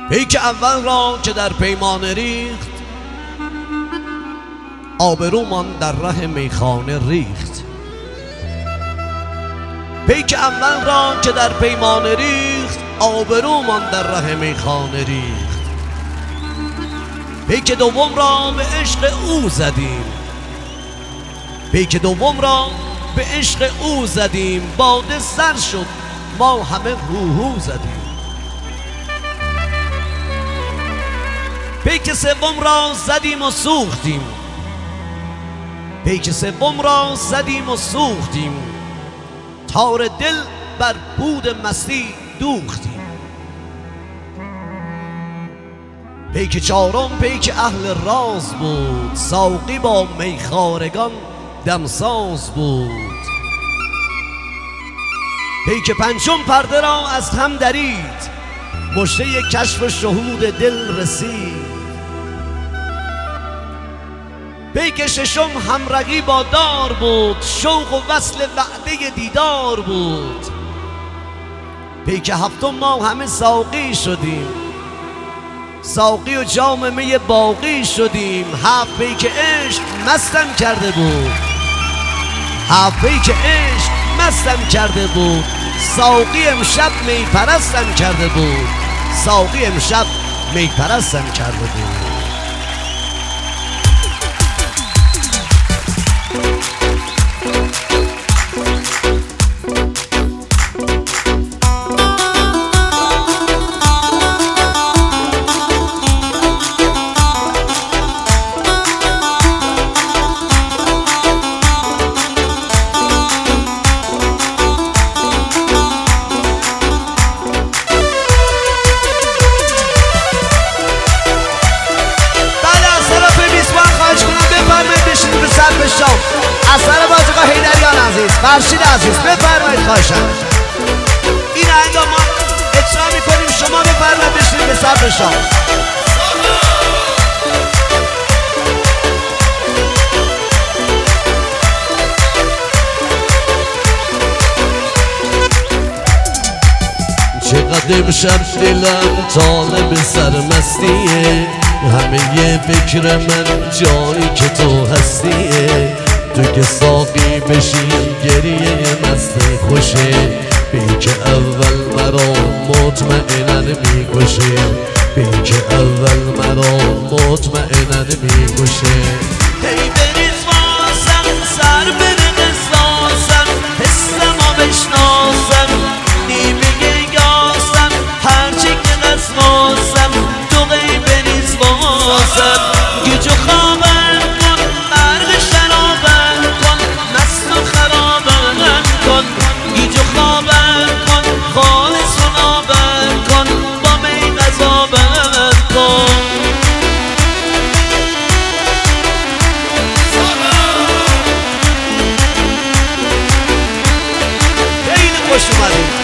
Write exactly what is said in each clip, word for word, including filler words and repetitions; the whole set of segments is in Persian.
پیک اول را که در پیمانه ریخت، آبرومان در ره میخانه ریخت. پیک اول را که در پیمانه ریخت، آبرومان در ره میخانه ریخت. پیک دوم را به عشق او زدیم، پیک دوم را به عشق او زدیم. باده سر شد ما همه هوهو زدیم. پیک سوم را زدیم و سوختیم، پیک سوم را زدیم و سوختیم. تار دل بر بود مستی دوختیم. پیک چهارم پیک اهل راز بود، ساقی با میخوارگان دمساز بود. پیک پنجم پرده را از هم درید، مژده کشف شهود دل رسید. پیک ششم همرگی با دار بود، شوق و وصل وعده دیدار بود. پیک هفتم ما همه ساقی شدیم، ساقی و جام می باقی شدیم. هفت پیک عشق مستم کرده بود، هفت پیک عشق مستم کرده بود. ساقی امشب می پرستم کرده بود، ساقی امشب می پرستم کرده بود. از سر بازیگاه حیدریان عزیز، فرشید عزیز بفرمایید خواهشم. این آهنگ ما اجرا میکنیم، شما بفرمایید بشینید به صف شام. چقدر امشب دلم طالب سرمستیه، همه یه فکر من جایی که تو هستیه. تو که ساقی بشی گریه مستی خوشه، پیک اول مرا مطمئنن میکشه، پیک اول مرا مطمئنن میکشه. هی بریز واسم سر بره قصاصم، حسم و بشناسم نیمه یاسم، هرچی که قصاصم تو غی بریز واسم. گیجو خوابم کن مرد شرابم کن، مست و خرابم کن. گیجو خوابم کن خالص و نابم کن، با می غذابم کن. خیلی خوش اومدید.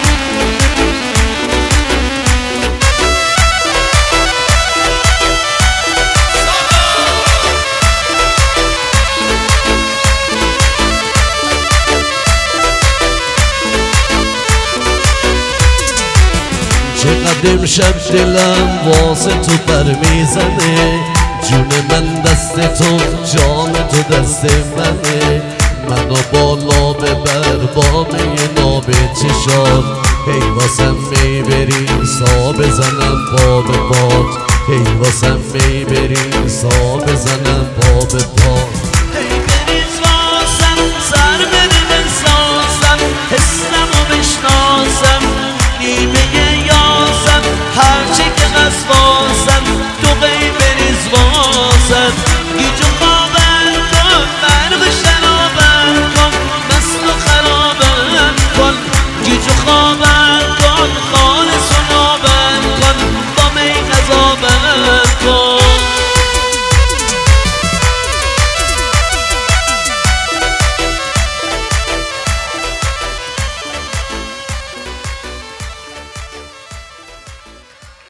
چقدر امشب دلم واسه تو پر میزنه، جون من دست تو جان تو دست منه. منو بالا ببر با می ناب چشات، هی واسم میبری سا بزنم پا به پات، هی واسم میبری سا بزنم پا به پات. هی بریز واسم سر بده بسازم، حسم و بشناسم نیمه یاسم، هرچی که قصد